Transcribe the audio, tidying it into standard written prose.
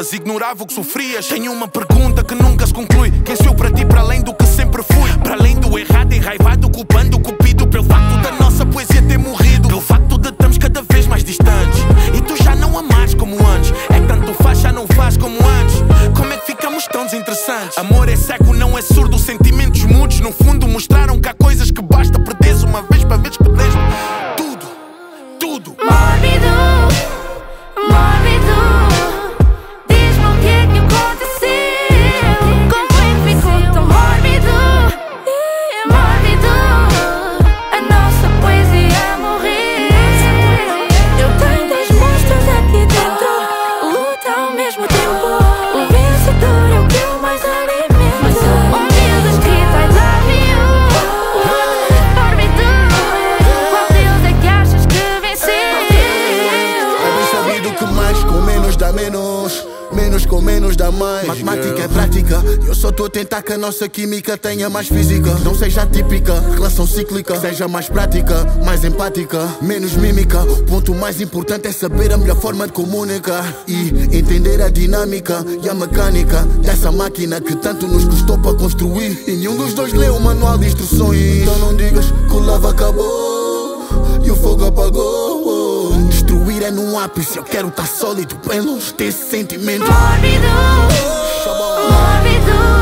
perguntas, ignorava o que sofrias. Tenho uma pergunta que nunca se conclui: quem sou eu para ti, para além do que sempre fui? Para além do errado, enraivado, culpando o cupido pelo facto da nossa poesia ter morrido, pelo facto de estarmos cada vez mais distantes e tu já não amares como antes. É que tanto faz, já não faz como antes. Como é que ficamos tão desinteressantes? Amor é cego, não é surdo. Sentimentos mudos, no fundo, mostraram que há coisas que basta perderes uma vez para veres que perdeste tudo, tudo. Mórbido, mórbido, diz-me o que é que aconteceu. Como é que ficou tão mórbido, mórbido? A nossa poesia morreu. Eu tenho dois monstros aqui dentro, luta ao mesmo tempo. O vencedor é o que eu mais alimento. Humilde escrito I love you. Mórbido, qual deles é que achas que venceu? É bem sabido que mais com menos dá menos, menos com menos dá mais. Matemática é prática, eu só estou a tentar que a nossa química tenha mais física. Não seja típica, relação cíclica. Seja mais prática, mais empática, menos mímica. O ponto mais importante é saber a melhor forma de comunicar e entender a dinâmica e a mecânica dessa máquina que tanto nos custou para construir. E nenhum dos dois leu o manual de instruções. Então não digas que o love acabou e o fogo apagou. Destruir é num ápice, eu quero estar sólido, pelo menos ter esse sentimento. Mórbido, mórbido.